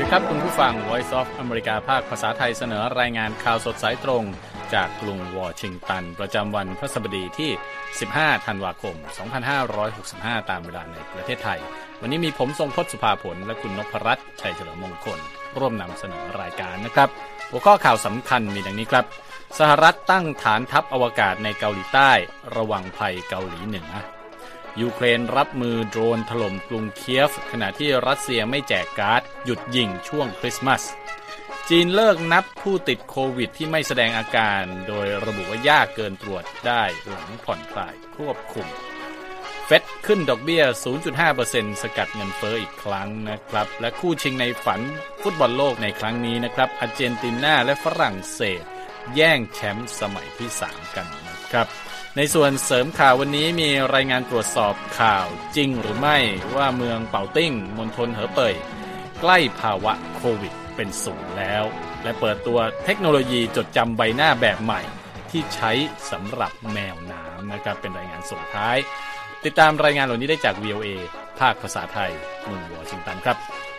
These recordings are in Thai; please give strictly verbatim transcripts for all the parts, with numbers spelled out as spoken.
ครับคุณผู้ฟัง Voice of America ภาคภาษาไทยเสนอรายงานข่าวสดสายตรงจากกรุงวอชิงตันประจำวันพฤหัสบดีที่สิบห้าธันวาคมสองพันห้าร้อยหกสิบห้าตามเวลาในประเทศไทยวันนี้มีผมทรงพจน์สุภาผลและคุณนพรัตน์ชัยเฉลิมมงคลร่วมนำเสนอรายการนะครับหัวข้อข่าวสำคัญมีดังนี้ครับสหรัฐตั้งฐานทัพอวกาศในเกาหลีใต้ระวังภัยเกาหลีเหนือยูเครนรับมือโดรนถล่มกรุงเคียฟขณะที่รัสเซียไม่แจกการ์ดหยุดยิงช่วงคริสต์มาสจีนเลิกนับผู้ติดโควิดที่ไม่แสดงอาการโดยระบุว่ายากเกินตรวจได้หลังผ่อนคลายควบคุมเฟดขึ้นดอกเบี้ย ศูนย์จุดห้าเปอร์เซ็นต์ สกัดเงินเฟ้ออีกครั้งนะครับและคู่ชิงในฝันฟุตบอลโลกในครั้งนี้นะครับอาร์เจนตินาและฝรั่งเศสแย่งแชมป์สมัยที่สามกันนะครับในส่วนเสริมข่าววันนี้มีรายงานตรวจสอบข่าวจริงหรือไม่ว่าเมืองเป่าติ้งมณฑลเหอเป่ยใกล้ภาวะโควิดเป็นศูนย์แล้วและเปิดตัวเทคโนโลยีจดจำใบหน้าแบบใหม่ที่ใช้สำหรับแมวน้ำนะครับเป็นรายงานส่งท้ายติดตามรายงานเหล่านี้ได้จาก วี โอ เอ ภาคภาษาไทยเมืองวอชิงตันครับ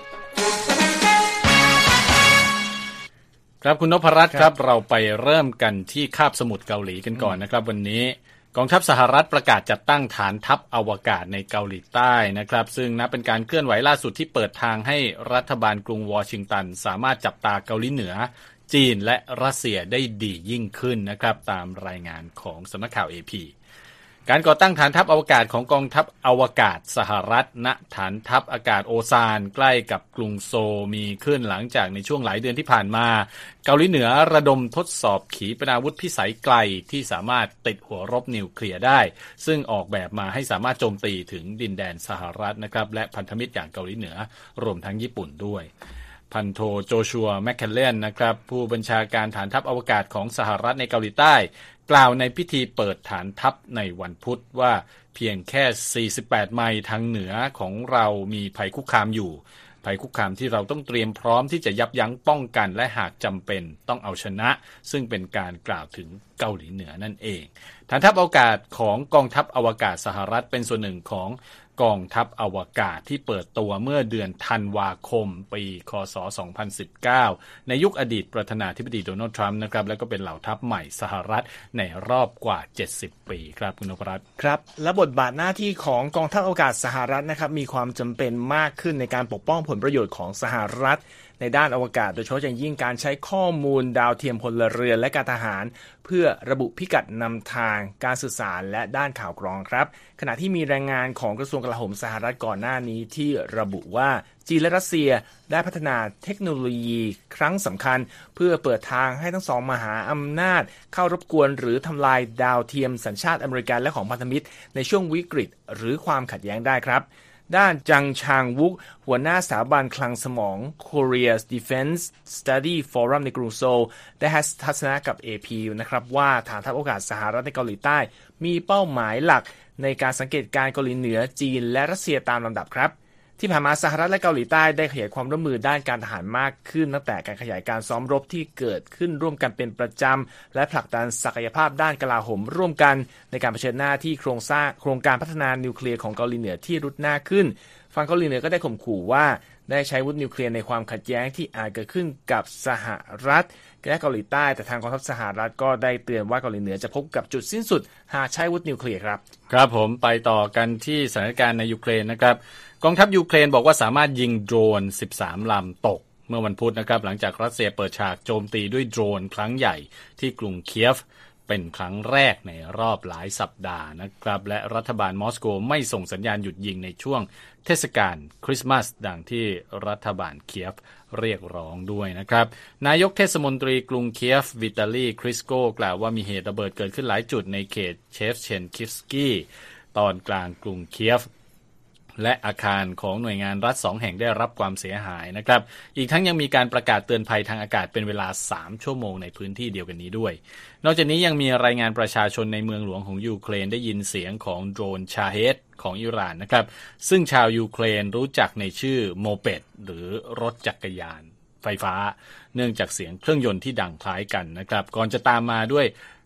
ครับคุณนพรัตน์ครับเราไปเริ่มกันที่คาบสมุทรเกาหลีกันก่อนนะครับวันนี้กองทัพสหรัฐประกาศจัดตั้งฐานทัพอวกาศในเกาหลีใต้นะครับซึ่งนับเป็นการเคลื่อนไหวล่าสุดที่เปิดทางให้รัฐบาลกรุงวอชิงตันสามารถจับตาเกาหลีเหนือจีนและรัสเซียได้ดียิ่งขึ้นนะครับตามรายงานของสำนักข่าว เอ พีการก่อตั้งฐานทัพอวกาศของกองทัพอวกาศสหรัฐณฐานทัพอากาศโอซานใกล้กับกรุงโซลมีขึ้นหลังจากในช่วงหลายเดือนที่ผ่านมาเกาหลีเหนือระดมทดสอบขีปนาวุธพิสัยไกลที่สามารถติดหัวรบนิวเคลียร์ได้ซึ่งออกแบบมาให้สามารถโจมตีถึงดินแดนสหรัฐนะครับและพันธมิตรอย่างเกาหลีเหนือรวมทั้งญี่ปุ่นด้วยพันโทโจชัวแมคเคลเลนนะครับผู้บัญชาการฐานทัพอวกาศของสหรัฐในเกาหลีใต้กล่าวในพิธีเปิดฐานทัพในวันพุธว่าเพียงแค่สี่สิบแปดไมล์ทางเหนือของเรามีภัยคุกคามอยู่ภัยคุกคามที่เราต้องเตรียมพร้อมที่จะยับยั้งป้องกันและหากจำเป็นต้องเอาชนะซึ่งเป็นการกล่าวถึงเกาหลีเหนือนั่นเองฐานทัพอวกาศของกองทัพอวกาศสหรัฐเป็นส่วนหนึ่งของกองทัพอวกาศที่เปิดตัวเมื่อเดือนธันวาคมปีค.ศ. สองพันสิบเก้าในยุคอดีตประธานาธิบดีโดนัลด์ทรัมป์นะครับแล้วก็เป็นเหล่าทัพใหม่สหรัฐในรอบกว่าเจ็ดสิบปีครับคุณนพรัตน์ครับและบทบาทหน้าที่ของกองทัพอวกาศสหรัฐนะครับมีความจำเป็นมากขึ้นในการปกป้องผลประโยชน์ของสหรัฐในด้านอวกาศโดยเฉพาะอย่างยิ่งการใช้ข้อมูลดาวเทียมพลเรือนและการทหารเพื่อระบุพิกัดนำทางการสื่อสารและด้านข่าวกรองครับขณะที่มีรายงานของกระทรวงกลาโหมสหรัฐก่อนหน้านี้ที่ระบุว่าจีนและรัสเซียได้พัฒนาเทคโนโลยีครั้งสำคัญเพื่อเปิดทางให้ทั้งสองมหาอำนาจเข้ารบกวนหรือทำลายดาวเทียมสัญชาติอเมริกันและของพันธมิตรในช่วงวิกฤตหรือความขัดแย้งได้ครับด้านจังชางวุกหัวหน้าสถาบันคลังสมอง Korea Defense Study Forum ในกรุงโซลได้ให้ทัศนะกับ เอ พี นะครับว่าฐานทัพอวกาศสหรัฐในเกาหลีใต้มีเป้าหมายหลักในการสังเกตการณ์เกาหลีเหนือจีนและรัสเซียตามลำดับครับที่ผ่านมาสหรัฐและเกาหลีใต้ได้ขยายความร่วมมือด้านการทหารมากขึ้นตั้งแต่การขยายการซ้อมรบที่เกิดขึ้นร่วมกันเป็นประจำและผลักดันศักยภาพด้านกลาโหมร่วมกันในการเผชิญหน้าที่โครงสร้างโครงการพัฒนานิวเคลียร์ของเกาหลีเหนือที่รุดหน้าขึ้นฝั่งเกาหลีเหนือก็ได้ข่มขู่ว่าได้ใช้อาวุธนิวเคลียร์ในความขัดแย้งที่อาจเกิดขึ้นกับสหรัฐและเกาหลีใต้แต่ทางกองทัพสหรัฐก็ได้เตือนว่าเกาหลีเหนือจะพบกับจุดสิ้นสุดหากใช้อาวุธนิวเคลียร์ครับครับผมไปต่อกันที่สถานการณ์ในยูเครนนะครับกองทัพยูเครนบอกว่าสามารถยิงโดรนสิบสามลำตกเมื่อวันพุธนะครับหลังจากรัสเซียเปิดฉากโจมตีด้วยโดรนครั้งใหญ่ที่กรุงเคียฟเป็นครั้งแรกในรอบหลายสัปดาห์นะครับและรัฐบาลมอสโกไม่ส่งสัญญาณหยุดยิงในช่วงเทศกาลคริสต์มาสดังที่รัฐบาลเคียฟเรียกร้องด้วยนะครับนายกเทศมนตรีกรุงเคียฟวิตาลีคริสโกกล่าวว่ามีเหตุระเบิดเกิดขึ้นหลายจุดในเขตเชฟเชนคิฟสกี้ตอนกลางกรุงเคียฟและอาคารของหน่วยงานรัฐสองแห่งได้รับความเสียหายนะครับอีกทั้งยังมีการประกาศเตือนภัยทางอากาศเป็นเวลาสามชั่วโมงในพื้นที่เดียวกันนี้ด้วยนอกจากนี้ยังมีรายงานประชาชนในเมืองหลวงของยูเครนได้ยินเสียงของโดรนชาเฮดของอิหร่านนะครับซึ่งชาวยูเครนรู้จักในชื่อโมเปดหรือรถจักรยานไฟฟ้าเนื่องจากเสียงเครื่องยนต์ที่ดังคล้ายกันนะครับก่อนจะตามมาด้วย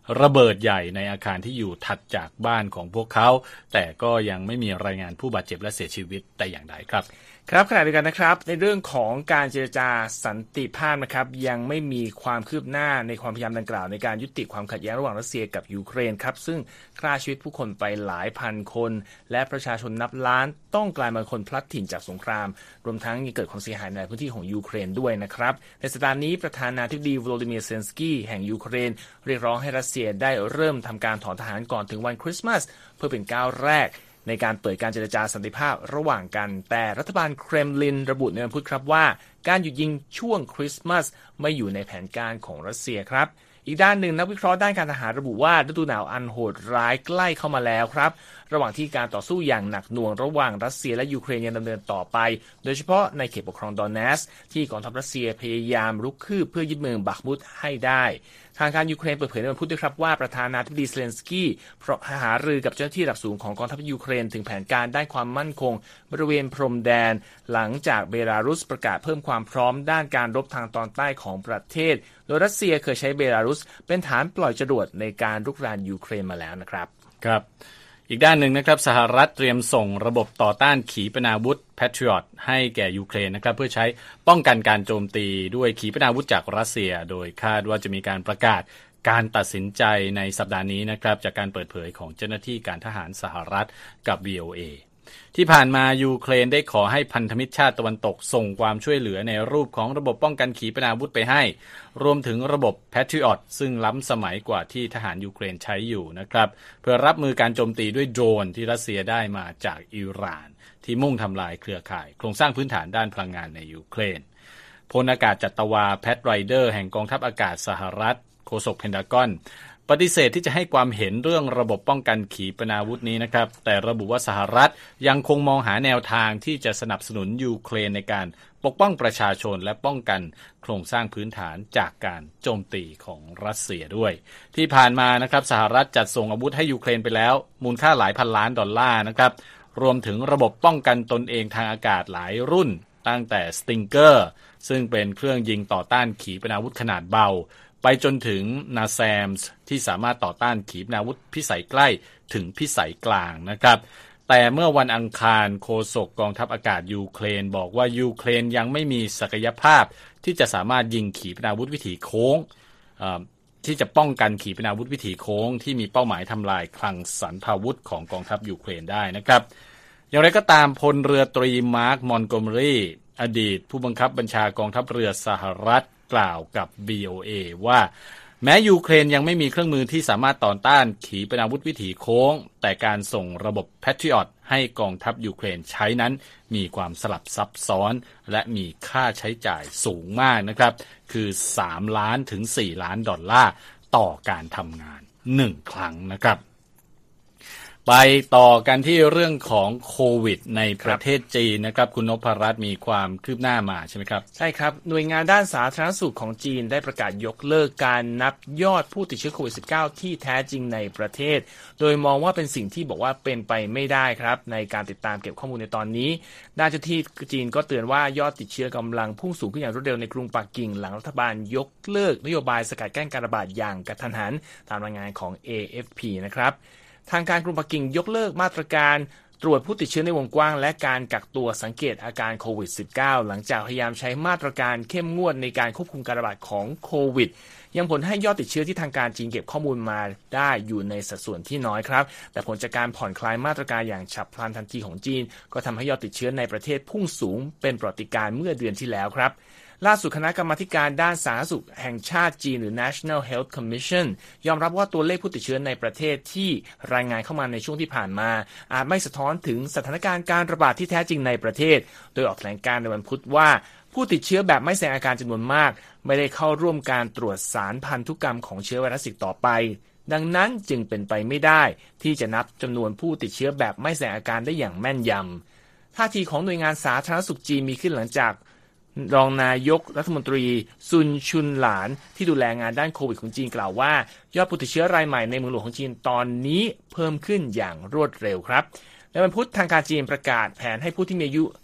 ระเบิดใหญ่ในอาคารที่อยู่ถัดจากบ้านของพวกเขาแต่ก็ยังไม่มีรายงานผู้บาดเจ็บและเสียชีวิตแต่อย่างใดครับครับขณะเดียวกันนะครับในเรื่องของการเจรจาสันติภาพนะครับยังไม่มีความคืบหน้าในความพยายามดังกล่าวในการยุติความขัดแย้งระหว่างรัสเซียกับยูเครนครับซึ่งฆ่าชีวิตผู้คนไปหลายพันคนและประชาชนนับล้านต้องกลายเป็นคนพลัดถิ่นจากสงครามรวมทั้งยังเกิดความเสียหายในพื้นที่ของยูเครนด้วยนะครับในสัปดาห์นี้ประธานาธิบดีโวโลดิเมียร์เซเลนสกี้แห่งยูเครนเรียกร้องให้รัสเซียได้เริ่มทำการถอนทหารก่อนถึงวันคริสต์มาสเพื่อเป็นก้าวแรกในการเปิดการเจรจาสันติภาพระหว่างกันแต่รัฐบาลเครมลินระบุในวันพุธครับว่าการหยุดยิงช่วงคริสต์มาสไม่อยู่ในแผนการของรัสเซียครับอีกด้านหนึ่งนักวิเคราะห์ด้านการทหารระบุว่าฤดูหนาวอันโหดร้ายใกล้เข้ามาแล้วครับระหว่างที่การต่อสู้อย่างหนักหน่วงระหว่างรัสเซียและยูเครนยังดำเนินต่อไปโดยเฉพาะในเขตปกครองดอนเนสที่กองทัพรัสเซียพยายามรุกคืบเพื่อยึดเมืองบักมุตให้ได้ทางการยูเครนเปิดเผยในวันพุธด้วยครับว่าประธานาธิบดีเซเลนสกี้หารือกับเจ้าหน้าที่ระดับสูงของกองทัพยูเครนถึงแผนการด้านความมั่นคงบริเวณพรมแดนหลังจากเบลารุสประกาศเพิ่มความพร้อมด้านการรบทางตอนใต้ของประเทศโดยรัสเซียเคยใช้เบลารุสเป็นฐานปล่อยจรวดในการรุกรานยูเครนมาแล้วนะครับครับอีกด้านหนึ่งนะครับสหรัฐเตรียมส่งระบบต่อต้านขีปนาวุธ Patriot ให้แก่ยูเครนนะครับเพื่อใช้ป้องกันการโจมตีด้วยขีปนาวุธจากรัสเซียโดยคาดว่าจะมีการประกาศการตัดสินใจในสัปดาห์นี้นะครับจากการเปิดเผยของเจ้าหน้าที่การทหารสหรัฐกับ วี โอ เอ ที่ผ่านมายูเครนได้ขอให้พันธมิตรชาติตะวันตกส่งความช่วยเหลือในรูปของระบบป้องกันขีปนาวุธไปให้รวมถึงระบบ Patriot ซึ่งล้ำสมัยกว่าที่ทหารยูเครนใช้อยู่นะครับเพื่อรับมือการโจมตีด้วยโดรนที่รัสเซียได้มาจากอิหร่านที่มุ่งทำลายเครือข่ายโครงสร้างพื้นฐานด้านพลังงานในยูเครนพลอากาศจัตวาแพทไรเดอร์แห่งกองทัพอากาศสหรัฐโฆษกเพนทากอนปฏิเสธที่จะให้ความเห็นเรื่องระบบป้องกันขีปนาวุธนี้นะครับแต่ระบุว่าสหรัฐยังคงมองหาแนวทางที่จะสนับสนุนยูเครนในการปกป้องประชาชนและป้องกันโครงสร้างพื้นฐานจากการโจมตีของรัสเซียด้วยที่ผ่านมานะครับสหรัฐจัดส่งอาวุธให้ยูเครนไปแล้วมูลค่าหลายพันล้านดอลลาร์นะครับรวมถึงระบบป้องกันตนเองทางอากาศหลายรุ่นตั้งแต่ Stinger ซึ่งเป็นเครื่องยิงต่อต้านขีปนาวุธขนาดเบาไปจนถึง NASAMS ที่สามารถต่อต้านขีปนาวุธพิสัยใกล้ถึงพิสัยกลางนะครับแต่เมื่อวันอังคารโฆษกกองทัพอากาศยูเครนบอกว่ายูเครนยังไม่มีศักยภาพที่จะสามารถยิงขีปนาวุธวิถีโค้งที่จะป้องกันขีปนาวุธวิถีโค้งที่มีเป้าหมายทำลายคลังสรรพาวุธของกองทัพยูเครนได้นะครับอย่างไรก็ตามพลเรือตรีมาร์คมอนโกเมอรีอดีตผู้บังคับบัญชากองทัพเรือสหรัฐกล่าวกับ วี โอ เอ ว่าแม้ยูเครนยังไม่มีเครื่องมือที่สามารถต่อต้านขีปนาวุธวิถีโค้งแต่การส่งระบบ Patriot ให้กองทัพยูเครนใช้นั้นมีความสลับซับซ้อนและมีค่าใช้จ่ายสูงมากนะครับคือสามล้านถึงสี่ล้านดอลลาร์ต่อการทำงานหนึ่งครั้งนะครับไปต่อกันที่เรื่องของโควิดในประเทศจีนนะครับคุณนพรัตน์มีความคืบหน้ามาใช่ไหมครับใช่ครับหน่วยงานด้านสาธารณสุขของจีนได้ประกาศยกเลิกการนับยอดผู้ติดเชื้อโควิด สิบเก้า ที่แท้จริงในประเทศโดยมองว่าเป็นสิ่งที่บอกว่าเป็นไปไม่ได้ครับในการติดตามเก็บข้อมูลในตอนนี้ด้านเจ้าหน้าที่จีนก็เตือนว่ายอดติดเชื้อกำลังพุ่งสูงขึ้นอย่างรวดเร็วในกรุงปักกิ่งหลังรัฐบาลยกเลิกนโยบายสกัดกั้นการระบาดอย่างกระทันหันตามรายงานของ เอ เอฟ พี นะครับทางการกรุงปักกิ่งยกเลิกมาตรการตรวจผู้ติดเชื้อในวงกว้างและการกักตัวสังเกตอาการโควิด สิบเก้า หลังจากพยายามใช้มาตรการเข้มงวดในการควบคุมการระบาดของโควิดยังผลให้ยอดติดเชื้อที่ทางการจีนเก็บข้อมูลมาได้อยู่ในสัดส่วนที่น้อยครับแต่ผลจากการผ่อนคลายมาตรการอย่างฉับพลันทันทีของจีนก็ทำให้ยอดติดเชื้อในประเทศพุ่งสูงเป็นประวัติการณ์เมื่อเดือนที่แล้วครับล่าสุดคณะกรรมาการด้านสาธารณสุขแห่งชาติจีนหรือ National Health Commission ยอมรับว่าตัวเลขผู้ติดเชื้อในประเทศที่รายงานเข้ามาในช่วงที่ผ่านมาอาจไม่สะท้อนถึงสถานการณ์การระบาดที่แท้จริงในประเทศโดยออกแถลงการณ์ในวันพุธว่าผู้ติดเชื้อแบบไม่แสดงอาการจำนวนมากไม่ได้เข้าร่วมการตรวจสารพันธุกรรมของเชื้อไวรัสอีกต่อไปดังนั้นจึงเป็นไปไม่ได้ที่จะนับจำนวนผู้ติดเชื้อแบบไม่แสดงอาการได้อย่างแม่นยำท่าทีของหน่วยงานสาธารณสุขจีนมีขึ้นหลังจากรองนายกรัฐมนตรีซุนชุนหลานที่ดูแลงานด้านโควิดของจีนกล่าวว่ายอดผู้ติดเชื้อรายใหม่ในเมืองหลวงของจีนตอนนี้เพิ่มขึ้นอย่างรวดเร็วครับในวันพุธทางการจีนประกาศแผนให้ผู้ที่มีอายุ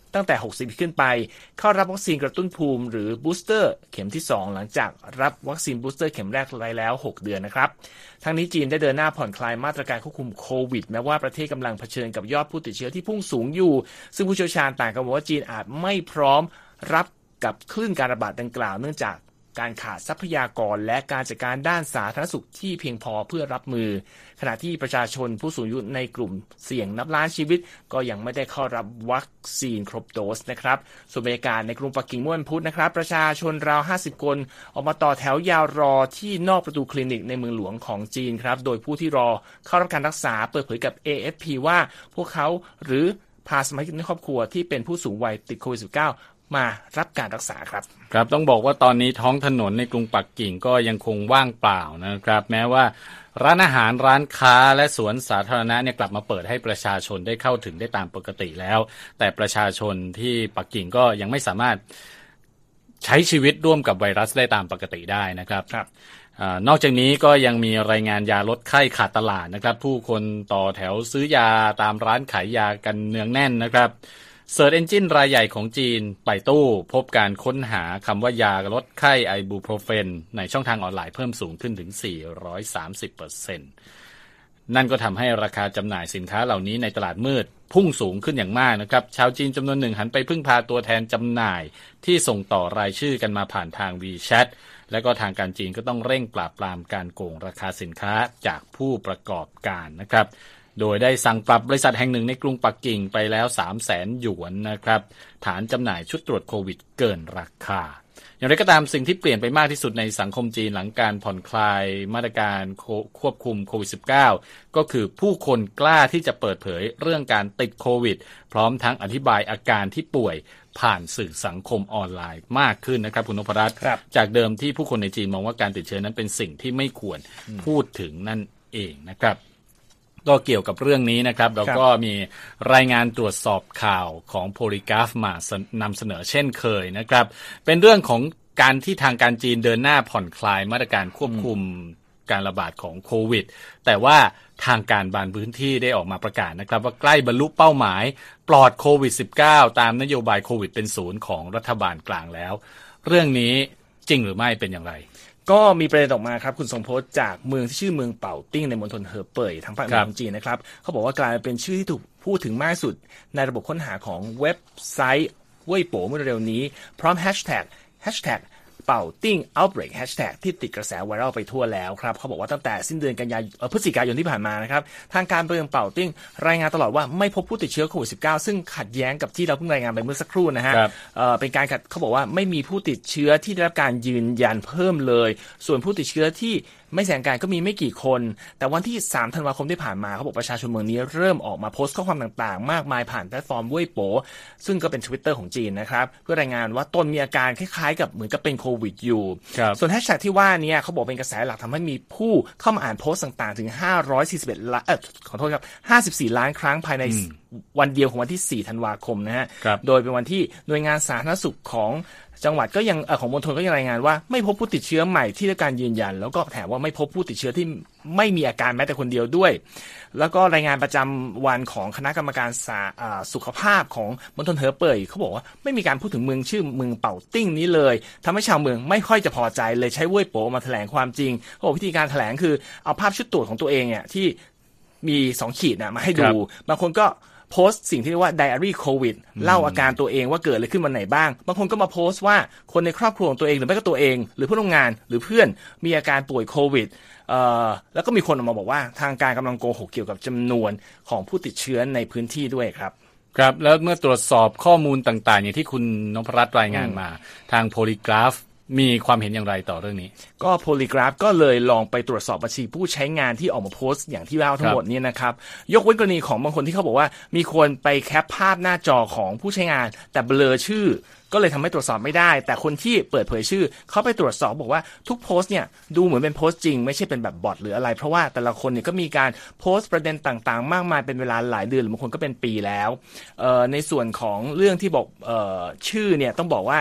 ตั้งแต่หกสิบขึ้นไปเข้ารับวัคซีนกระตุ้นภูมิหรือบูสเตอร์เข็มที่สองหลังจากรับวัคซีนบูสเตอร์เข็มแรกไปแล้วหกเดือนนะครับทั้งนี้จีนได้เดินหน้าผ่อนคลายมาตรการควบคุมโควิดแม้ว่าประเทศกำลังเผชิญกับยอดผู้ติดเชื้อที่พุ่งสูงอยู่ซึ่งผู้เชี่ยวชาญต่างกันว่าจีนอาจไม่พร้อมรับกับคลื่นการระบาดดังกล่าวเนื่องจากการขาดทรัพยากรและการจัดการด้านสาธารณสุขที่เพียงพอเพื่อรับมือขณะที่ประชาชนผู้สูงอายุในกลุ่มเสี่ยงนับล้านชีวิตก็ยังไม่ได้เข้ารับวัคซีนครบโดสนะครับส่วนบรรยากาศในกรุงปักกิ่งเมื่อวันพุธนะครับประชาชนราวห้าสิบคนออกมาต่อแถวยาวรอที่นอกประตูคลินิกในเมืองหลวงของจีนครับโดยผู้ที่รอเข้ารับการรักษาเปิดเผยกับ เอ เอฟ พี ว่าพวกเขาหรือพาสมาชิกในครอบครัวที่เป็นผู้สูงวัยติดโควิด สิบเก้ามารับการรักษาครับครับต้องบอกว่าตอนนี้ท้องถนนในกรุงปักกิ่งก็ยังคงว่างเปล่านะครับแม้ว่าร้านอาหารร้านค้าและสวนสาธารณะเนี่ยกลับมาเปิดให้ประชาชนได้เข้าถึงได้ตามปกติแล้วแต่ประชาชนที่ปักกิ่งก็ยังไม่สามารถใช้ชีวิตร่วมกับไวรัสได้ตามปกติได้นะครับครับนอกจากนี้ก็ยังมีรายงานยาลดไข้ขาดตลาดนะครับผู้คนต่อแถวซื้อยาตามร้านขายยากันเนืองแน่นนะครับSearch Engine รายใหญ่ของจีนไปตู้พบการค้นหาคำว่ายาลดไข้ไอบูโปรเฟนในช่องทางออนไลน์เพิ่มสูงขึ้นถึง สี่ร้อยสามสิบเปอร์เซ็นต์ นั่นก็ทำให้ราคาจำหน่ายสินค้าเหล่านี้ในตลาดมืดพุ่งสูงขึ้นอย่างมากนะครับชาวจีนจำนวนหนึ่งหันไปพึ่งพาตัวแทนจำหน่ายที่ส่งต่อรายชื่อกันมาผ่านทาง WeChat และก็ทางการจีนก็ต้องเร่งปราบปรามการโกงราคาสินค้าจากผู้ประกอบการนะครับโดยได้สั่งปรับบริษัทแห่งหนึ่งในกรุงปักกิ่งไปแล้ว สามแสน หยวนนะครับฐานจำหน่ายชุดตรวจโควิดเกินราคาอย่างไรก็ตามสิ่งที่เปลี่ยนไปมากที่สุดในสังคมจีนหลังการผ่อนคลายมาตรการควบคุมโควิด สิบเก้า ก็คือผู้คนกล้าที่จะเปิดเผยเรื่องการติดโควิดพร้อมทั้งอธิบายอาการที่ป่วยผ่านสื่อสังคมออนไลน์มากขึ้นนะครับคุณนพรัตน์จากเดิมที่ผู้คนในจีนมองว่าการติดเชื้อนั้นเป็นสิ่งที่ไม่ควรพูดถึงนั่นเองนะครับก็เกี่ยวกับเรื่องนี้นะครับเราก็มีรายงานตรวจสอบข่าวของโพลีกราฟมานำเสนอเช่นเคยนะครับเป็นเรื่องของการที่ทางการจีนเดินหน้าผ่อนคลายมาตรการควบคุมการระบาดของโควิดแต่ว่าทางการบางพื้นที่ได้ออกมาประกาศนะครับว่าใกล้บรรลุเป้าหมายปลอดโควิด สิบเก้า ตามนโยบายโควิดเป็นศูนย์ของรัฐบาลกลางแล้วเรื่องนี้จริงหรือไม่เป็นอย่างไรก็มีประเด็นออกมาครับคุณทรงพจน์จากเมืองที่ชื่อเมืองเป่าติ้งในมณฑลเหอเป่ยทางภาคเหนือของจีนนะครับเขาบอกว่ากลายเป็นชื่อที่ถูกพูดถึงมากที่สุดในระบบค้นหาของเว็บไซต์เว่ยโป๋เมื่อเร็วนี้พร้อมแฮชแท็กแฮชแท็กเป่าติ้ง outbreak hashtag ที่ติดกระแสไวรัลไปทั่วแล้วครับเขาบอกว่าตั้งแต่สิ้นเดือนกันยายนพฤศจิกายนที่ผ่านมานะครับทางการเมืองเป่าติ้งรายงานตลอดว่าไม่พบผู้ติดเชื้อโควิด สิบเก้า ซึ่งขัดแย้งกับที่เราเพิ่งรายงานไปเมื่อสักครู่นะฮะเป็นการขัดเขาบอกว่าไม่มีผู้ติดเชื้อที่ได้รับการยืนยันเพิ่มเลยส่วนผู้ติดเชื้อที่ไม่แสดงอาการก็มีไม่กี่คนแต่วันที่สามธันวาคมที่ผ่านมาเขาบอกประชาชนเมืองนี้เริ่มออกมาโพสต์ข้อความต่างๆมากมายผ่านแพลตฟอร์มเว่ยโป๋ซึ่งก็เป็น Twitter ของจีนนะครับเพื่อรายงานว่าตนมีอาการคล้ายๆกับเหมือนกับเป็นโควิดอยู่ส่วนแฮชแท็กที่ว่านี้เขาบอกเป็นกระแสหลักทำให้มีผู้เข้ามาอ่านโพสต์ต่างๆถึงห้าร้อยสี่สิบเอ็ดล้านเอ่อขอโทษครับห้าสิบสี่ล้านครั้งภายในวันเดียวของวันที่สี่ธันวาคมนะฮะโดยเป็นวันที่หน่วยงานสาธารณสุขของจังหวัดก็ยังเอ่อของมณฑลก็ยังรายงานว่าไม่พบผู้ติดเชื้อใหม่ที่ได้การยืนยันแล้วก็แถมว่าไม่พบผู้ติดเชื้อที่ไม่มีอาการแม้แต่คนเดียวด้วยแล้วก็รายงานประจำวันของคณะกรรมการสุขภาพของมณฑลเหอเป่ยเขาบอกว่าไม่มีการพูดถึงเมืองชื่อเมืองเป่าติ้งนี้เลยทำให้ชาวเมืองไม่ค่อยจะพอใจเลยใช้เว่ยโป๋มาแถลงความจริงเขาบอกวิธีการแถลงคือเอาภาพชุดตรวจของตัวเองเนี่ยที่มีสองขีดนะมาให้ดูบางคนก็โพสต์สิ่งที่เรียกว่าไดอารี่โควิดเล่าอาการตัวเองว่าเกิดอะไรขึ้นวันไหนบ้างบางคนก็มาโพสต์ว่าคนในครอบครัวของตัวเองหรือแม้กระทั่งตัวเองหรือเพื่อนร่วมงานหรือเพื่อนมีอาการป่วยโควิดเอ่อแล้วก็มีคนออกมาบอกว่าทางการกำลังโกหกเกี่ยวกับจำนวนของผู้ติดเชื้อในพื้นที่ด้วยครับครับแล้วเมื่อตรวจสอบข้อมูลต่างๆอย่างที่คุณนพรัตน์รายงานมาทางโพลีกราฟมีความเห็นอย่างไรต่อเรื่องนี้ก็โพลีกราฟก็เลยลองไปตรวจสอบบัญชีผู้ใช้งานที่ออกมาโพสต์อย่างที่เล่าทั้งหมดนี้นะครับยกเว้นกรณีของบางคนที่เขาบอกว่ามีคนไปแคปภาพหน้าจอของผู้ใช้งานแต่เบลอชื่อก็เลยทำให้ตรวจสอบไม่ได้แต่คนที่เปิดเผยชื่อเขาไปตรวจสอบบอกว่าทุกโพสต์เนี่ยดูเหมือนเป็นโพสต์จริงไม่ใช่เป็นแบบบอทหรืออะไรเพราะว่าแต่ละคนเนี่ยก็มีการโพสต์ประเด็นต่างๆมากมายเป็นเวลาหลายเดือนหรือบางคนก็เป็นปีแล้วในส่วนของเรื่องที่บอกเอ่อชื่อเนี่ยต้องบอกว่า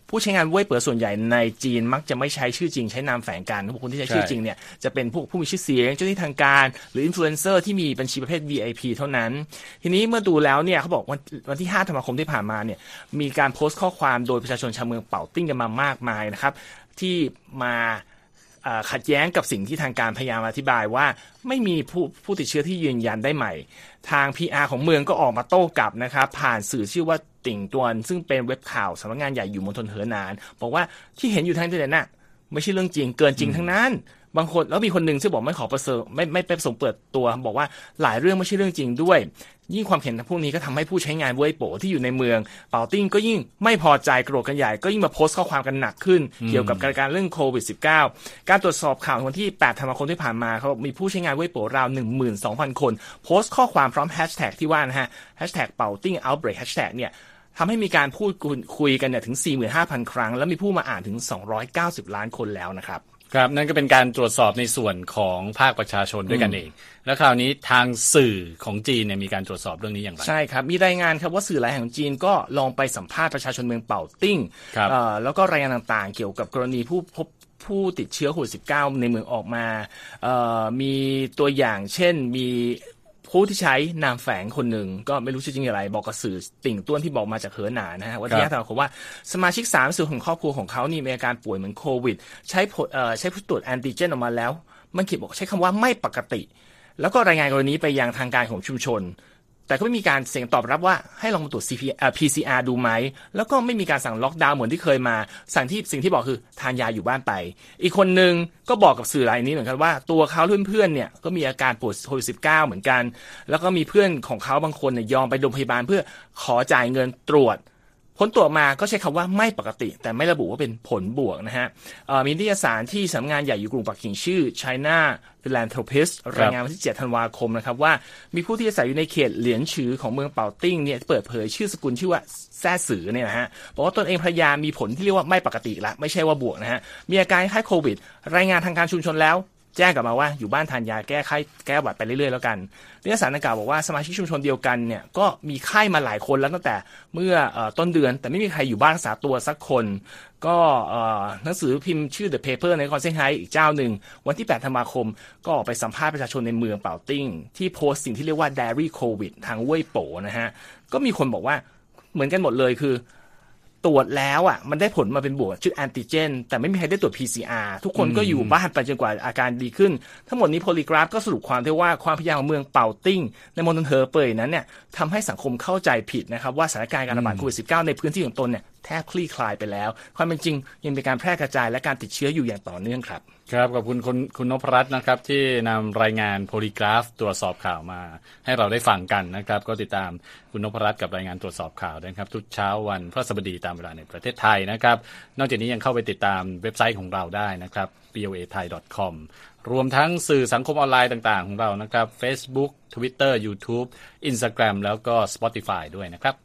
ผู้ใช้งานเว่ยเป๋อส่วนใหญ่ในจีนมักจะไม่ใช้ชื่อจริงใช้นามแฝงกันพวกคนที่ใช้ชื่อจริงเนี่ยจะเป็นพวกผู้มีชื่อเสียงเจ้าหน้าที่ทางการหรืออินฟลูเอนเซอร์ที่มีบัญชีประเภท วี ไอ พี เท่านั้นทีนี้เมื่อดูแล้วเนี่ยเขาบอกวันวันที่ห้าธันวาคมที่ผ่านมาเนี่ยมีการโพสต์ข้อความโดยประชาชนชาวเมืองเป่าติ้งกันมามากมายนะครับที่มาขัดแย้งกับสิ่งที่ทางการพยายามอธิบายว่าไม่มีผู้ผู้ติดเชื้อที่ยืนยันได้ใหม่ทาง พี อาร์ ของเมืองก็ออกมาโต้กลับนะครับผ่านสื่อชื่อว่าติ่งตวนซึ่งเป็นเว็บข่าวสำนักงานใหญ่อยู่มณฑลเหอหนานบอกว่าที่เห็นอยู่ทางอินเทอร์เน็ตน่ะไม่ใช่เรื่องจริงเกินจริงทั้งนั้นบางคนแล้วมีคนหนึ่งซึ่งบอกไม่ขอประเสริฐไม่ไม่ประสงค์เปิดตัวบอกว่าหลายเรื่องไม่ใช่เรื่องจริงด้วยยิ่งความเห็นพวกนี้ก็ทำให้ผู้ใช้งานเว่ยโป๋ที่อยู่ในเมืองเป่าติ้งก็ยิ่งไม่พอใจโกรธกันใหญ่ก็ยิ่งมาโพสต์ข้อความกันหนักขึ้นเกี่ยวกับการเรื่องโควิด สิบเก้า การตรวจสอบข่าววันที่แปดธันวาคมที่ผ่านมาเขาบอกมีผู้ใช้งานเว่ยโป๋ราว หนึ่งหมื่นสองพัน คนโพสต์ข้อความพร้อมแฮชแท็กที่ว่านะฮะแฮชแท็กเป่าติ้ง outbreak แฮชแท็กเนี่ยทำให้มีการพูดคุยกันเนี่ยถึง สี่หมื่นห้าพัน ครั้งแล้วมีผู้มาอ่านถึงสองร้อยเก้าสิบล้านคนแล้วนะครับครับนั่นก็เป็นการตรวจสอบในส่วนของภาคประชาชนด้วยกันเองแล้วคราวนี้ทางสื่อของจีนเนี่ยมีการตรวจสอบเรื่องนี้อย่างไรใช่ครับมีรายงานครับว่าสื่อหลายแห่งของจีนก็ลองไปสัมภาษณ์ประชาชนเมืองเป่าติ้งแล้วก็รายงานต่างๆเกี่ยวกับกรณีผู้พบผู้ติดเชื้อโควิด สิบเก้า ในเมืองออกมามีตัวอย่างเช่นมีผู้ที่ใช้นามแฝงคนหนึ่งก็ไม่รู้ชื่อจริงอะไรบอกกับสื่อติ่งต้วนที่บอกมาจากเหอหนานนะฮะวันที่ห้าธันวาคมว่าสมาชิกสามส่วนของครอบครัวของเขานี่มีอาการป่วยเหมือนโควิดใช้ผลเอ่อใช้ผลตรวจแอนติเจนออกมาแล้วมันเขียนบอกใช้คำว่าไม่ปกติแล้วก็รายงานกรณีไปยังทางการของชุมชนแต่ก็ไม่มีการเสียงตอบรับว่าให้ลองมาตรวจ พี ซี อาร์ ดูไหมแล้วก็ไม่มีการสั่งล็อกดาวน์เหมือนที่เคยมาสั่งที่สิ่งที่บอกคือทานยาอยู่บ้านไปอีกคนนึงก็บอกกับสื่อรายนี้เหมือนกันว่าตัวเขาเพื่อนๆเนี่ยก็มีอาการป่วยโควิด สิบเก้า เหมือนกันแล้วก็มีเพื่อนของเขาบางคนเนี่ยยอมไปโรงพยาบาลเพื่อขอจ่ายเงินตรวจผลตรวจมาก็ใช้คำว่าไม่ปกติแต่ไม่ระบุว่าเป็นผลบวกนะฮะมีนิตยสารที่สำนักงานใหญ่อยู่กรุงปักกิ่งชื่อ China Philanthropist รายงานวันที่เจ็ดธันวาคมนะครับว่ามีผู้ที่อาศัยอยู่ในเขตเหลียนฉือของเมืองเป่าติ้งเนี่ยเปิดเผยชื่อสกุลชื่อว่าแซ่สื่อเนี่ยนะฮะบอกว่าตนเองภรรยามีผลที่เรียกว่าไม่ปกติละไม่ใช่ว่าบวกนะฮะมีอาการคล้ายโควิดรายงานทางการชุมชนแล้วแจ้งกลับมาว่าอยู่บ้านทานยาแก้ไข้แก้หวัดไปเรื่อยๆแล้วกันนิตยสารดังกล่าวบอกว่าสมาชิกชุมชนเดียวกันเนี่ยก็มีไข้มาหลายคนแล้วตั้งแต่เมื่อต้นเดือนแต่ไม่มีใครอยู่บ้านรักษาตัวสักคนก็หนังสือพิมพ์ชื่อ The Paper ในนครเซี่ยงไฮ้อีกเจ้าหนึ่งวันที่แปดธันวาคมก็ออกไปสัมภาษณ์ประชาชนในเมืองเป่าติ้งที่โพสต์สิ่งที่เรียกว่า Diary COVID ทางเว่ยโป๋นะฮะก็มีคนบอกว่าเหมือนกันหมดเลยคือตรวจแล้วอ่ะมันได้ผลมาเป็นบวกชื่อแอนติเจนแต่ไม่มีใครได้ตรวจ พี ซี อาร์ ทุกคนก็อยู่บ้านไปจนกว่าอาการดีขึ้นทั้งหมดนี้โพลีกราฟก็สรุปความได้ว่าความพยายามของเมืองเป่าติ้งในมณฑลเหอเป่ยนั้นเนี่ยทำให้สังคมเข้าใจผิดนะครับว่าสถานการณ์การระบาดโควิด สิบเก้า ในพื้นที่ของตนเนี่ยแทบคลี่คลายไปแล้วความเป็นจริงยังมีการแพร่กระจายและการติดเชื้ออยู่อย่างต่อเนื่องครับครับขอบคุณคุณคุณนพรัตน์นะครับที่นำรายงานโพลีกราฟตรวจสอบข่าวมาให้เราได้ฟังกันนะครับก็ติดตามคุณนพรัตน์กับรายงานตรวจสอบข่าวนะครับทุกเช้าวันพฤหัสบดีตามเวลาในประเทศไทยนะครับนอกจากนี้ยังเข้าไปติดตามเว็บไซต์ของเราได้นะครับ บี โอ เอ ไทย ดอท คอม รวมทั้งสื่อสังคมออนไลน์ต่างๆของเรานะครับ Facebook Twitter YouTube Instagram แล้วก็ Spotify ด้วยนะครับ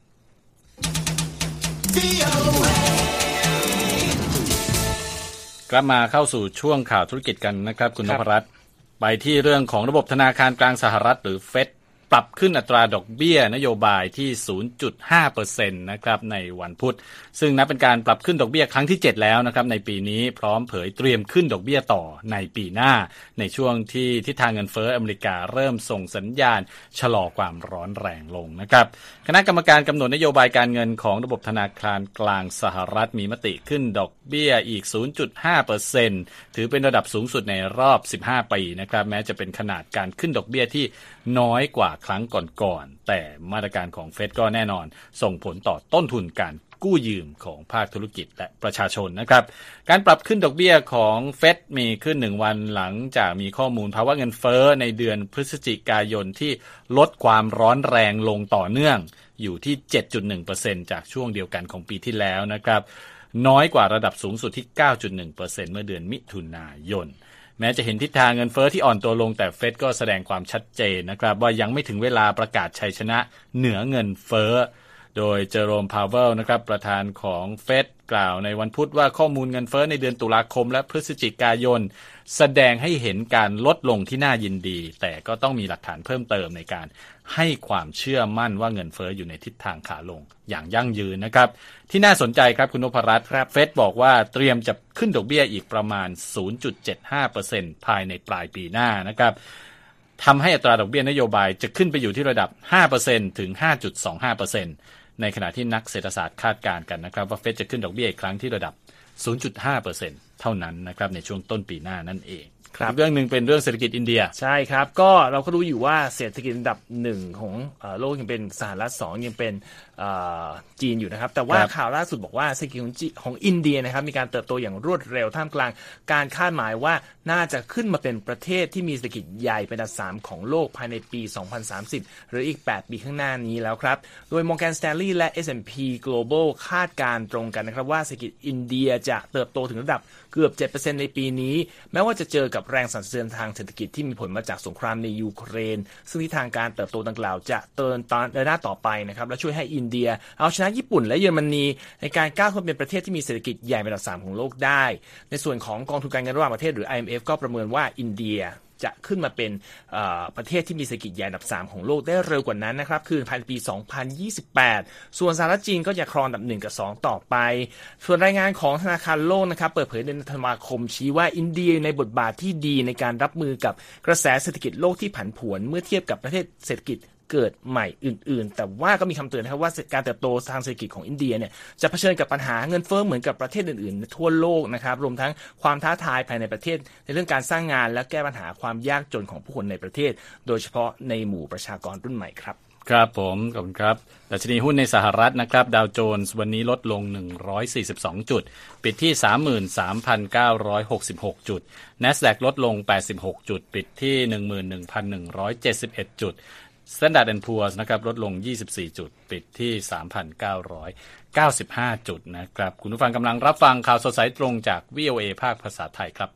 กลับมาเข้าสู่ช่วงข่าวธุรกิจกันนะครับคุณนพรัตน์ไปที่เรื่องของระบบธนาคารกลางสหรัฐหรือเฟดปรับขึ้นอัตราดอกเบี้ยนโยบายที่ ศูนย์จุดห้าเปอร์เซ็นต์ นะครับในวันพุธซึ่งนับเป็นการปรับขึ้นดอกเบี้ยครั้งที่เจ็ดแล้วนะครับในปีนี้พร้อมเผยเตรียมขึ้นดอกเบี้ยต่อในปีหน้าในช่วงที่ทิศทางเงินเฟ้ออเมริกาเริ่มส่งสัญญาณชะลอความร้อนแรงลงนะครับคณะกรรมการกำหนดนโยบายการเงินของระบบธนาคารกลางสหรัฐมีมติขึ้นดอกเบี้ยอีก ศูนย์จุดห้าเปอร์เซ็นต์ ถือเป็นระดับสูงสุดในรอบสิบห้าปีนะครับแม้จะเป็นขนาดการขึ้นดอกเบี้ยที่น้อยกว่าครั้งก่อนๆแต่มาตรการของเฟดก็แน่นอนส่งผลต่อต้นทุนการกู้ยืมของภาคธุรกิจและประชาชนนะครับการปรับขึ้นดอกเบี้ยของเฟดมีขึ้นหนึ่งวันหลังจากมีข้อมูลภาวะเงินเฟ้อในเดือนพฤศจิกายนที่ลดความร้อนแรงลงต่อเนื่องอยู่ที่ เจ็ดจุดหนึ่งเปอร์เซ็นต์ จากช่วงเดียวกันของปีที่แล้วนะครับน้อยกว่าระดับสูงสุดที่ เก้าจุดหนึ่งเปอร์เซ็นต์ เมื่อเดือนมิถุนายนแม้จะเห็นทิศทางเงินเฟ้อที่อ่อนตัวลงแต่เฟดก็แสดงความชัดเจนนะครับว่ายังไม่ถึงเวลาประกาศชัยชนะเหนือเงินเฟ้อโดยเจอโรม พาวเวลนะครับประธานของเฟดกล่าวในวันพุธว่าข้อมูลเงินเฟ้อในเดือนตุลาคมและพฤศจิกายนแสดงให้เห็นการลดลงที่น่ายินดีแต่ก็ต้องมีหลักฐานเพิ่มเติมในการให้ความเชื่อมั่นว่าเงินเฟ้ออยู่ในทิศทางขาลงอย่างยั่งยืนนะครับที่น่าสนใจครับคุณนพรัตน์เฟดบอกว่าเตรียมจะขึ้นดอกเบี้ยอีกประมาณ ศูนย์จุดเจ็ดห้าเปอร์เซ็นต์ ภายในปลายปีหน้านะครับทำให้อัตราดอกเบี้ยนโยบายจะขึ้นไปอยู่ที่ระดับ ห้าเปอร์เซ็นต์ ถึง ห้าจุดสองห้าเปอร์เซ็นต์ ในขณะที่นักเศรษฐศาสตร์คาดการณ์กันนะครับว่าเฟดจะขึ้นดอกเบี้ยอีกครั้งที่ระดับ ศูนย์จุดห้าเปอร์เซ็นต์ เท่านั้นนะครับในช่วงต้นปีหน้านั่นเองอีกเรื่องนึงเป็นเรื่องเศรษฐกิจอินเดียใช่ครับก็เราก็รู้อยู่ว่าเศรษฐกิจอันดับหนึ่งของโลกยังเป็นสหรัฐสองยังเป็นจีนอยู่นะครับแต่ว่าข่าวล่าสุดบอกว่าเศรษฐกิจของอินเดียนะครับมีการเติบโตอย่างรวดเร็วท่ามกลางการคาดหมายว่าน่าจะขึ้นมาเป็นประเทศที่มีเศรษฐกิจใหญ่เป็นอันดับสามของโลกภายในปีสองพันสามสิบหรืออีกแปดปีข้างหน้านี้แล้วครับโดย Morgan Stanley และ เอส แอนด์ พี Global คาดการณ์ตรงกันนะครับว่าเศรษฐกิจอินเดียจะเติบโตถึงระดับเกือบ เจ็ดเปอร์เซ็นต์ ในปีนี้แม้ว่าจะเจอกับแรงสั่นสะเทือนทางเศรษฐกิจที่มีผลมาจากสงครามในยูเครนซึ่งทิศทางการเติบโตดังกล่าวจะเดินตอนเดินหน้าต่อไปนะครับและช่วยให้อินเดียเอาชนะญี่ปุ่นและเยอรมนีในการก้าวขึ้นเป็นประเทศที่มีเศรษฐกิจใหญ่เป็นอันดับสามของโลกได้ในส่วนของกองทุนการเงินระหว่างประเทศหรือ ไอ เอ็ม เอฟ ก็ประเมินว่าอินเดียจะขึ้นมาเป็นประเทศที่มีเศรษฐกิจใหญ่อันดับสามของโลกได้เร็วกว่านั้นนะครับคือภายในปีสองพันยี่สิบแปดส่วนสหรัฐจีนก็จะครองอันดับหนึ่งกับสองต่อไปส่วนรายงานของธนาคารโลกนะครับเปิดเผยในธันวาคมชี้ว่าอินเดียในบทบาทที่ดีในการรับมือกับกระแสเศรษฐกิจโลกที่ผันผวนเมื่อเทียบกับประเทศเศรษฐกิจเกิดใหม่อื่นๆแต่ว่าก็มีคำเตือนนะครับว่าการเติบโตทางเศรษฐกิจของอินเดียเนี่ยจะเผชิญกับปัญหาเงินเฟ้อเหมือนกับประเทศอื่นๆทั่วโลกนะครับรวมทั้งความท้าทายภายในประเทศในเรื่องการสร้างงานและแก้ปัญหาความยากจนของผู้คนในประเทศโดยเฉพาะในหมู่ประชากรรุ่นใหม่ครับครับผมขอบคุณครับดัชนีหุ้นในสหรัฐนะครับดาวโจนส์วันนี้ลดลงหนึ่งร้อยสี่สิบสองจุดปิดที่ สามหมื่นสามพันเก้าร้อยหกสิบหก จุด NASDAQ ลดลงแปดสิบหกจุดปิดที่ หนึ่งหมื่นหนึ่งพันหนึ่งร้อยเจ็ดสิบเอ็ด จุดStandard แอนด์ Poor's นะครับลดลงยี่สิบสี่จุดปิดที่ สามพันเก้าร้อยเก้าสิบห้า จุดนะครับคุณผู้ฟังกำลังรับฟังข่าวสดสายตรงจาก วี โอ เอ ภาคภาษาไทยครับ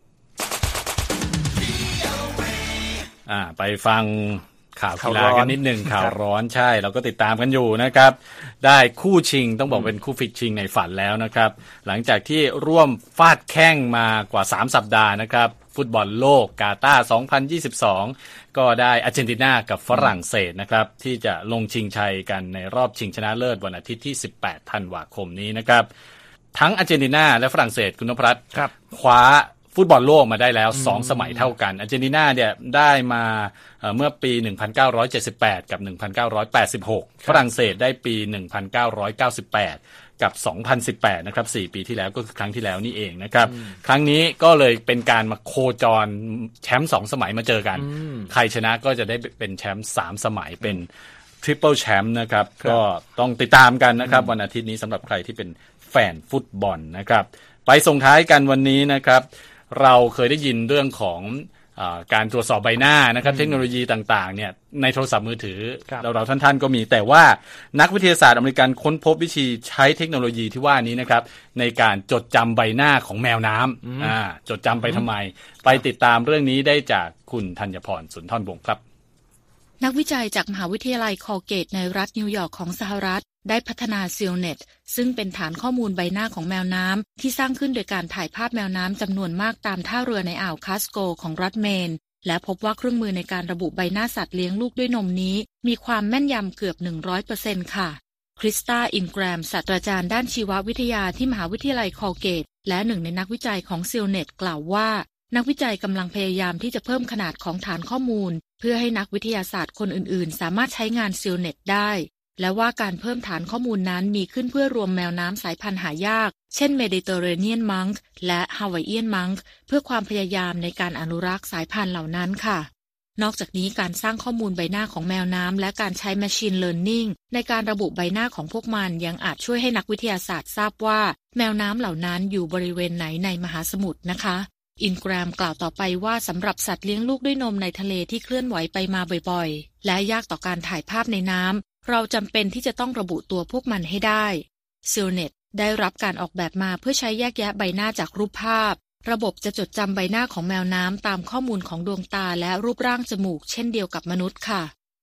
อ่าไปฟังข่าวกีฬากันนิดหนึ่งข่าวร้อนใช่เราก็ติดตามกันอยู่นะครับได้คู่ชิงต้องบอกเป็นคู่ฟิกชิงในฝันแล้วนะครับหลังจากที่ร่วมฟาดแข้งมากว่าสามสัปดาห์นะครับฟุตบอลโลกกาตาร์สองพันยี่สิบสองก็ได้อาร์เจนตินากับฝรั่งเศสนะครับที่จะลงชิงชัยกันในรอบชิงชนะเลิศวันอาทิตย์ที่สิบแปดธันวาคมนี้นะครับทั้งอาร์เจนตินาและฝรั่งเศสคุณนพรัตน์คว้าฟุตบอลโลกมาได้แล้วสองสมัยเท่ากันอาร์เจนตินาเนี่ยได้มาเมื่อปีหนึ่งพันเก้าร้อยเจ็ดสิบแปดกับหนึ่งพันเก้าร้อยแปดสิบหกฝรั่งเศสได้ปีหนึ่งพันเก้าร้อยเก้าสิบแปดกับสองพันสิบแปดนะครับสี่ปีที่แล้วก็คือครั้งที่แล้วนี่เองนะครับครั้งนี้ก็เลยเป็นการมาโคจรแชมป์สองสมัยมาเจอกันใครชนะก็จะได้เป็นแชมป์สามสมัยเป็นทริปเปิลแชมป์นะครับก็ต้องติดตามกันนะครับวันอาทิตย์นี้สำหรับใครที่เป็นแฟนฟุตบอลนะครับไปส่งท้ายกันวันนี้นะครับเราเคยได้ยินเรื่องของการตรวจสอบใบหน้านะครับเทคโนโลยีต่างๆเนี่ยในโทรศัพท์มือถือเราเราท่านๆก็มีแต่ว่านักวิทยาศาสตร์อเมริกันค้นพบวิธีใช้เทคโนโลยีที่ว่านี้นะครับในการจดจำใบหน้าของแมวน้ำอ่าจดจำไปทำไมไปติดตามเรื่องนี้ได้จากคุณธัญพรสุนทรวงศ์ครับนักวิจัยจากมหาวิทยาลัยคอลเกตในรัฐนิวยอร์กของสหรัฐได้พัฒนา ซี เอ เน็ต ซึ่งเป็นฐานข้อมูลใบหน้าของแมวน้ำที่สร้างขึ้นโดยการถ่ายภาพแมวน้ำจำนวนมากตามท่าเรือในอ่าวคาสโกของรัฐเมนและพบว่าเครื่องมือในการระบุใบหน้าสัตว์เลี้ยงลูกด้วยนมนี้มีความแม่นยำเกือบ หนึ่งร้อยเปอร์เซ็นต์ ค่ะคริสตาอินแกรมศาสตราจารย์ด้านชีววิทยาที่มหาวิทยาลัยคอลเกตและหนึ่งในนักวิจัยของ ซี เอ เน็ต กล่าวว่านักวิจัยกำลังพยายามที่จะเพิ่มขนาดของฐานข้อมูลเพื่อให้นักวิทยาศาสตร์คนอื่นๆสามารถใช้งาน ซี เอ เน็ต ได้และว่าการเพิ่มฐานข้อมูลนั้นมีขึ้นเพื่อรวมแมวน้ำสายพันธุ์หายากเช่น Mediterranean Monk และ Hawaiian Monk เพื่อความพยายามในการอนุรักษ์สายพันธุ์เหล่านั้นค่ะนอกจากนี้การสร้างข้อมูลใบหน้าของแมวน้ำและการใช้ Machine Learning ในการระบุใบหน้าของพวกมันยังอาจช่วยให้นักวิทยาศาสตร์ทราบว่าแมวน้ำเหล่านั้นอยู่บริเวณไหนในมหาสมุทรนะคะอินแกรมกล่าวต่อไปว่าสำหรับสัตว์เลี้ยงลูกด้วยนมในทะเลที่เคลื่อนไหวไปมาบ่อยๆและยากต่อการถ่ายภาพในน้ำเราจำเป็นที่จะต้องระบุตัวพวกมันให้ได้ ซี เอ เน็ต ได้รับการออกแบบมาเพื่อใช้แยกแยะใบหน้าจากรูปภาพระบบจะจดจำใบหน้าของแมวน้ำตามข้อมูลของดวงตาและรูปร่างจมูกเช่นเดียวกับมนุษย์ค่ะ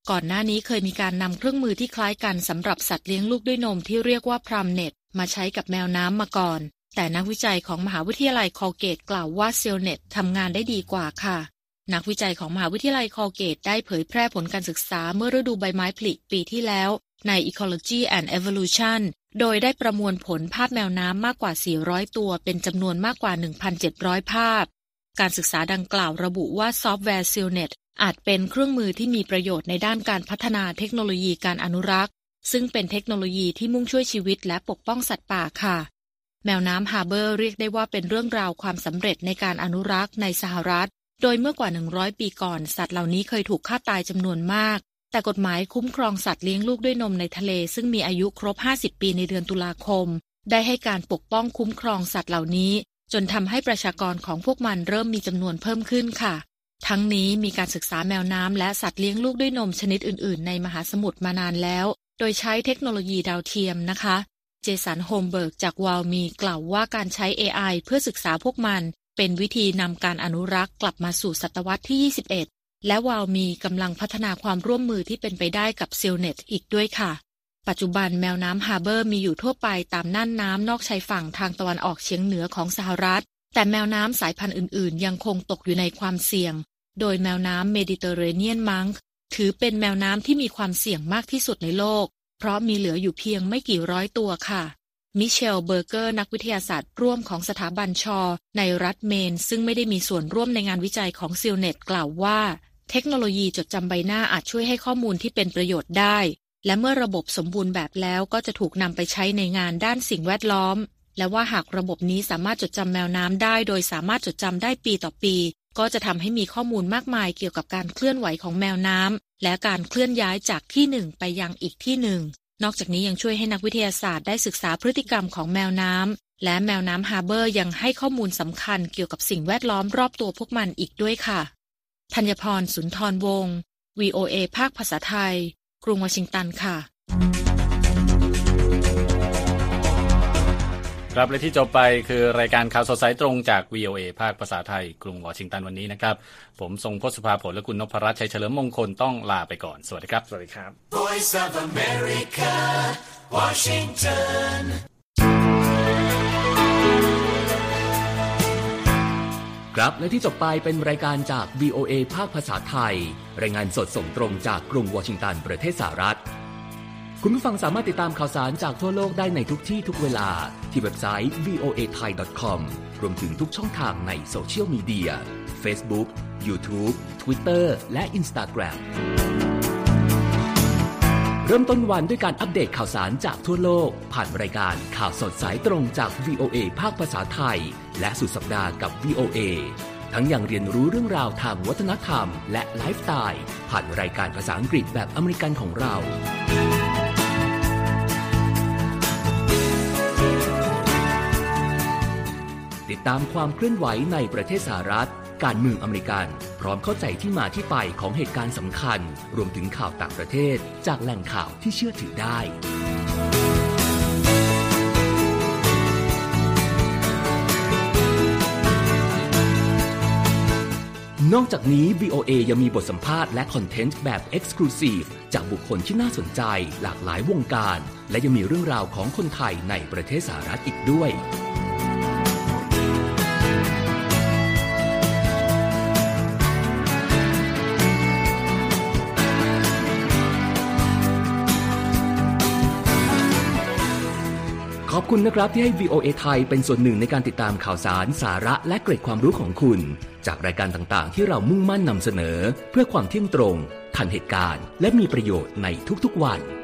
ก่อนหน้านี้เคยมีการนำเครื่องมือที่คล้ายกันสำหรับสัตว์เลี้ยงลูกด้วยนมที่เรียกว่า Prumnet มาใช้กับแมวน้ำมาก่อนแต่นักวิจัยของมหาวิทยาลัยคอลเกตกล่าวว่า Cellnet ทำงานได้ดีกว่าค่ะนักวิจัยของมหาวิทยาลัยคอลเกตได้เผยแพร่ผลการศึกษาเมื่อฤดูใบไม้ผลิปีที่แล้วใน Ecology and Evolution โดยได้ประมวลผลภาพแมวน้ำมากกว่าสี่ร้อยตัวเป็นจำนวนมากกว่า หนึ่งพันเจ็ดร้อย ภาพการศึกษาดังกล่าวระบุว่าซอฟต์แวร์ Cellnet อาจเป็นเครื่องมือที่มีประโยชน์ในด้านการพัฒนาเทคโนโลยีการอนุรักษ์ซึ่งเป็นเทคโนโลยีที่มุ่งช่วยชีวิตและปกป้องสัตว์ป่าค่ะแมวน้ำฮาร์เบอร์เรียกได้ว่าเป็นเรื่องราวความสำเร็จในการอนุรักษ์ในสหรัฐโดยเมื่อกว่าหนึ่งร้อยปีก่อนสัตว์เหล่านี้เคยถูกฆ่าตายจำนวนมากแต่กฎหมายคุ้มครองสัตว์เลี้ยงลูกด้วยนมในทะเลซึ่งมีอายุครบห้าสิบปีในเดือนตุลาคมได้ให้การปกป้องคุ้มครองสัตว์เหล่านี้จนทำให้ประชากรของพวกมันเริ่มมีจำนวนเพิ่มขึ้นค่ะทั้งนี้มีการศึกษาแมวน้ำและสัตว์เลี้ยงลูกด้วยนมชนิดอื่นๆในมหาสมุทรมานานแล้วโดยใช้เทคโนโลยีดาวเทียมนะคะเจสันโฮมเบิร์กจากวาลมีกล่าวว่าการใช้ เอ ไอ เพื่อศึกษาพวกมันเป็นวิธีนำการอนุรักษ์กลับมาสู่ศตวรรษที่ยี่สิบเอ็ดและวาลมีกำลังพัฒนาความร่วมมือที่เป็นไปได้กับ Cellnet อีกด้วยค่ะปัจจุบันแมวน้ำฮาร์เบอร์มีอยู่ทั่วไปตามน่านน้ำนอกชายฝั่งทางตะวันออกเฉียงเหนือของสหรัฐแต่แมวน้ำสายพันธุ์อื่นๆยังคงตกอยู่ในความเสี่ยงโดยแมวน้ำเมดิเตอร์เรเนียนมังค์ถือเป็นแมวน้ำที่มีความเสี่ยงมากที่สุดในโลกเพราะมีเหลืออยู่เพียงไม่กี่ร้อยตัวค่ะมิเชลเบอร์เกอร์นักวิทยาศาสตร์ร่วมของสถาบันชอในรัฐเมนซึ่งไม่ได้มีส่วนร่วมในงานวิจัยของ Cellnet กล่าวว่าเทคโนโลยีจดจำใบหน้าอาจช่วยให้ข้อมูลที่เป็นประโยชน์ได้และเมื่อระบบสมบูรณ์แบบแล้วก็จะถูกนำไปใช้ในงานด้านสิ่งแวดล้อมและว่าหากระบบนี้สามารถจดจำแมวน้ำได้โดยสามารถจดจำได้ปีต่อปีก็จะทำให้มีข้อมูลมากมายเกี่ยวกับการเคลื่อนไหวของแมวน้ำและการเคลื่อนย้ายจากที่หนึ่งไปยังอีกที่หนึ่งนอกจากนี้ยังช่วยให้นักวิทยาศาสตร์ได้ศึกษาพฤติกรรมของแมวน้ำและแมวน้ำฮาร์เบอร์ยังให้ข้อมูลสำคัญเกี่ยวกับสิ่งแวดล้อมรอบตัวพวกมันอีกด้วยค่ะธัญพรสุนทรวงศ์ วี โอ เอ ภาคภาษาไทยกรุงวอชิงตันค่ะครับและที่จบไปคือรายการข่าวสดสายตรงจาก วี โอ เอ ภาคภาษาไทยกรุงวอชิงตันวันนี้นะครับผมทรงพจน์สุภาผลและคุณนพรัตน์ชัยเฉลิมมงคลต้องลาไปก่อนสวัสดีครับสวัสดีครับ Voice of America Washington ครับและที่จบไปเป็นรายการจาก วี โอ เอ ภาคภาษาไทยรายงานสดส่งตรงจากกรุงวอชิงตันประเทศสหรัฐคุณผู้ฟังสามารถติดตามข่าวสารจากทั่วโลกได้ในทุกที่ทุกเวลาที่เว็บไซต์ วี โอ เอ ไทย ดอท คอม รวมถึงทุกช่องทางในโซเชียลมีเดีย Facebook YouTube Twitter และ Instagram เริ่มต้นวันด้วยการอัปเดตข่าวสารจากทั่วโลกผ่านรายการข่าวสดสายตรงจาก วี โอ เอ ภาคภาษาไทยและสุดสัปดาห์กับ วี โอ เอ ทั้งยังเรียนรู้เรื่องราวทางวัฒนธรรมและไลฟ์สไตล์ผ่านรายการภาษาอังกฤษแบบอเมริกันของเราติดตามความเคลื่อนไหวในประเทศสหรัฐการเมืองอเมริกันพร้อมเข้าใจที่มาที่ไปของเหตุการณ์สำคัญรวมถึงข่าวต่างประเทศจากแหล่งข่าวที่เชื่อถือได้นอกจากนี้ วี โอ เอ ยังมีบทสัมภาษณ์และคอนเทนต์แบบ Exclusive จากบุคคลที่น่าสนใจหลากหลายวงการและยังมีเรื่องราวของคนไทยในประเทศสหรัฐอีกด้วยขอบคุณนะครับที่ให้ วี โอ เอ ไทยเป็นส่วนหนึ่งในการติดตามข่าวสารสาระและเกร็ดความรู้ของคุณจากรายการต่างๆที่เรามุ่งมั่นนำเสนอเพื่อความเที่ยงตรงทันเหตุการณ์และมีประโยชน์ในทุกๆวัน